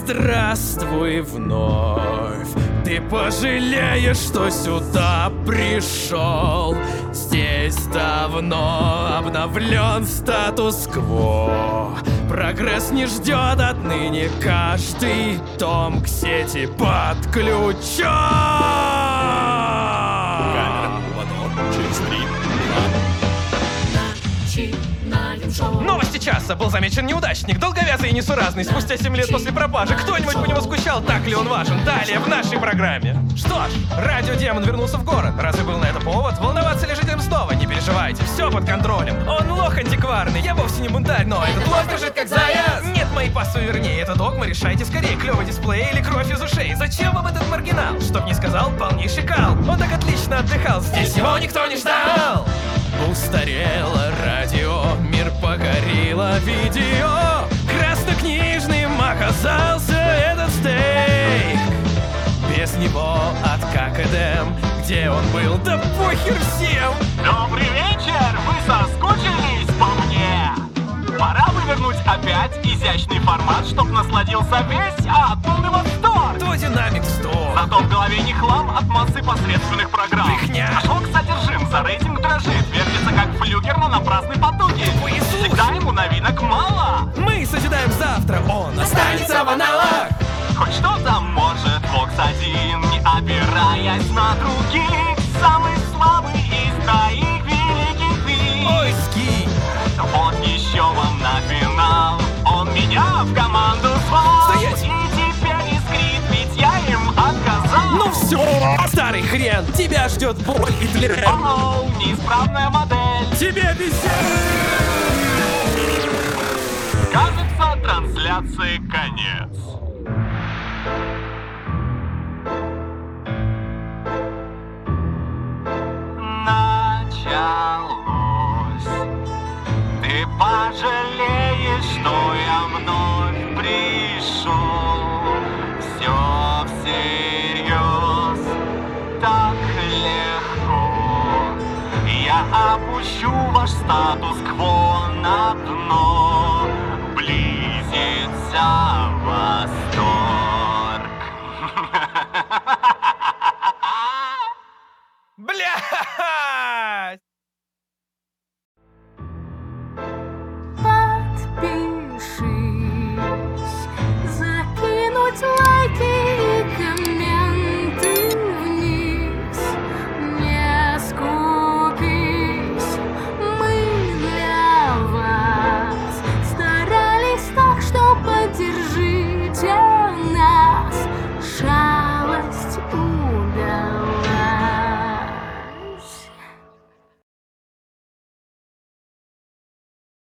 Здравствуй вновь. Ты пожалеешь, что сюда пришел. Здесь давно обновлен статус-кво. Прогресс не ждет отныне, каждый дом к сети подключен. Камера, мотор, через 3, 2. Новости часа. Был замечен неудачник, долговязый и несуразный. Спустя 7 лет после пропажи кто-нибудь по нему скучал, так ли он важен? Далее в нашей программе. Что ж, радиодемон вернулся в город. Разве был на это повод? Волноваться ли жителям снова? Не переживайте, все под контролем. Он лох антикварный, я вовсе не бунтарь, но этот лох бежит как заяц. Нет, мои пассу вернее, это догма, решайте скорее. Клевый дисплей или кровь из ушей? Зачем вам этот маргинал? Чтоб не сказал, полнейший кал. Он так отлично отдыхал, здесь его никто не ждал. Устарело радио, мир покорило видео. Краснокнижным оказался этот стейк. Без него от ККДМ, где он был, да похер всем. Добрый вечер, вы соскучились по мне? Пора вывернуть опять изящный формат, чтоб насладился весь атомный восторг. То динамик 100. Зато в голове не хлам от массы посредственных программ. Брехня. Кошелк содержим, за рейтинг дрожит, вертится как флюгер на напрасной потуге. Послушай. Всегда ему новинок мало. Мы созидаем завтра, он останется в аналог. Хоть что-то может Фокс-1, не опираясь на других. Самый слабый из троих великих ты. Ой, скинь. Вот еще вам на финал. Он меня в команду звал. Стоять. И теперь искрит, ведь я им отказал. Ну все, старый хрен, тебя ждет боль и тлен. Оу, неисправная модель. Тебе везет. Кажется, трансляции конец. Началось. Ты пожалеешь, что я вновь пришел. Все всерьез, так легко. Я опущу ваш статус-кво.